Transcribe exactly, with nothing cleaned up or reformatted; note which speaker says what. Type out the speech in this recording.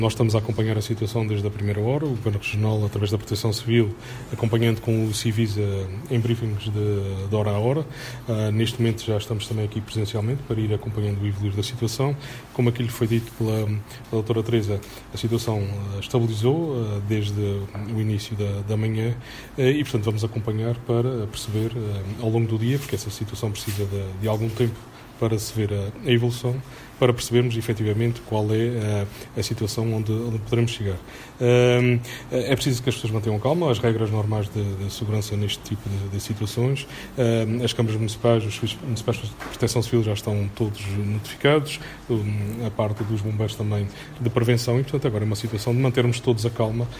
Speaker 1: Nós estamos a acompanhar a situação desde a primeira hora, o Governo Regional, através da Proteção Civil, acompanhando com o Civisa em briefings de, de hora a hora. Uh, neste momento já estamos também aqui presencialmente para ir acompanhando o evoluir da situação. Como aquilo foi dito pela, pela doutora Teresa, a situação uh, estabilizou uh, desde o início da, da manhã uh, e, portanto, vamos acompanhar para perceber uh, ao longo do dia, porque essa situação precisa de, de algum tempo para se ver a, a evolução, para percebermos efetivamente qual é a, a situação onde, onde poderemos chegar. Uh, é preciso que as pessoas mantenham calma, as regras normais de, de segurança neste tipo de, de situações. Uh, as câmaras municipais, os serviços municipais de proteção civil já estão todos notificados, um, a parte dos bombeiros também de prevenção e, portanto, agora é uma situação de mantermos todos a calma